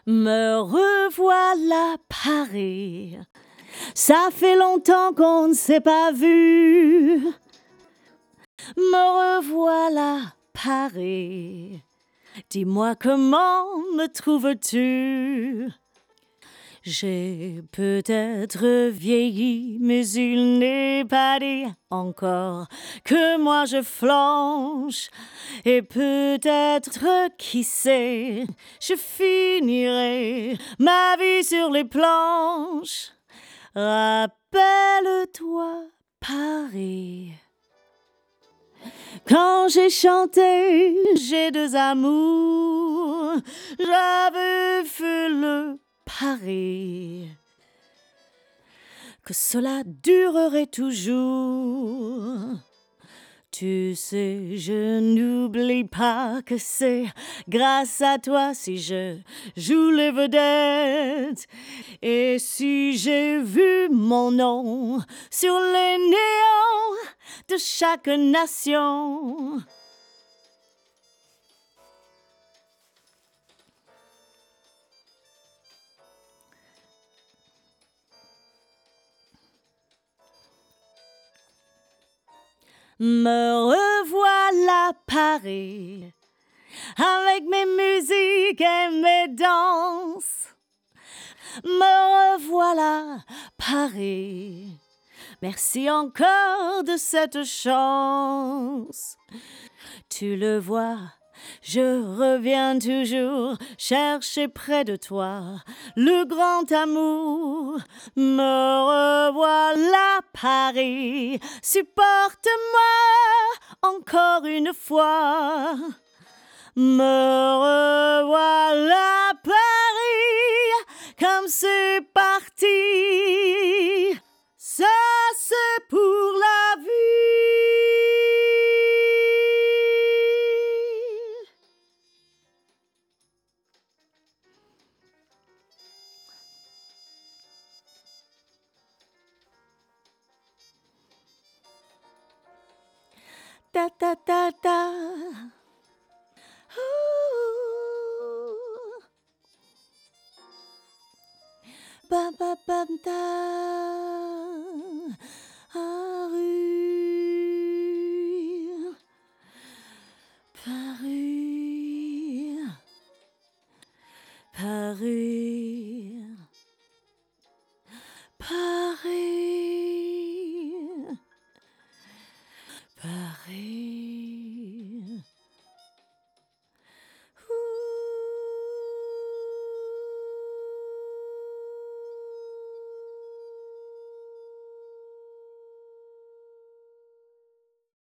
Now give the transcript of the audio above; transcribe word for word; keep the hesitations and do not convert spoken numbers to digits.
Me revoilà Paris. Ça fait longtemps qu'on ne s'est pas vu. Me revoilà Paris. Dis-moi comment me trouves-tu? J'ai peut-être vieilli, mais il n'est pas dit encore que moi je flanche. Et peut-être, qui sait, je finirai ma vie sur les planches. Rappelle-toi Paris. Quand j'ai chanté, j'ai deux amours, j'avais fait le pari que cela durerait toujours. Tu sais, je n'oublie pas que c'est grâce à toi si je joue les vedettes. Et si j'ai vu mon nom sur les néons de chaque nation. Me revoilà Paris, avec mes musiques et mes danses. Me revoilà Paris, merci encore de cette chance. Tu le vois, je reviens toujours chercher près de toi le grand amour. Me revoilà Paris, supporte-moi encore une fois. Me revoilà Paris, comme c'est parti, ça c'est pour la vie. Ta ta ta ta. Ooh. Ba ba ba da. Paris. Paris. Paris.